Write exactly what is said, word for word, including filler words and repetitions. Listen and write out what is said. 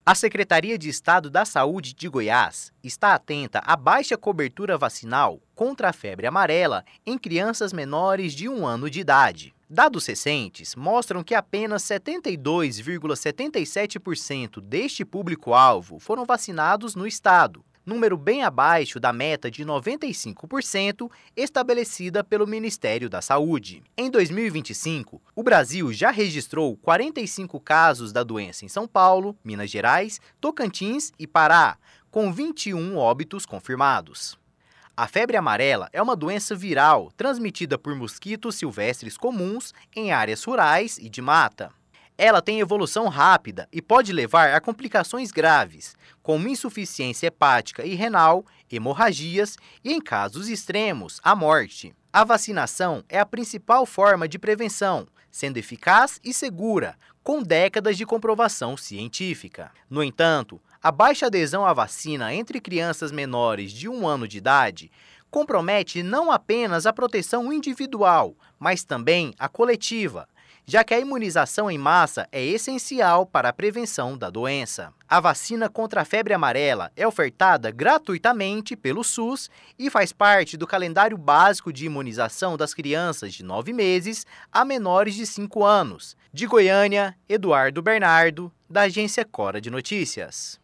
A Secretaria de Estado da Saúde de Goiás está atenta à baixa cobertura vacinal contra a febre amarela em crianças menores de um ano de idade. Dados recentes mostram que apenas setenta e dois vírgula setenta e sete por cento deste público-alvo foram vacinados no estado, número bem abaixo da meta de noventa e cinco por cento estabelecida pelo Ministério da Saúde. Em dois mil e vinte e cinco, o Brasil já registrou quarenta e cinco casos da doença em São Paulo, Minas Gerais, Tocantins e Pará, com vinte e um óbitos confirmados. A febre amarela é uma doença viral transmitida por mosquitos silvestres comuns em áreas rurais e de mata. Ela tem evolução rápida e pode levar a complicações graves, como insuficiência hepática e renal, hemorragias e, em casos extremos, a morte. A vacinação é a principal forma de prevenção, sendo eficaz e segura, com décadas de comprovação científica. No entanto, a baixa adesão à vacina entre crianças menores de um ano de idade compromete não apenas a proteção individual, mas também a coletiva, já que a imunização em massa é essencial para a prevenção da doença. A vacina contra a febre amarela é ofertada gratuitamente pelo SUS e faz parte do calendário básico de imunização das crianças de nove meses a menores de cinco anos. De Goiânia, Eduardo Bernardo, da Agência Cora de Notícias.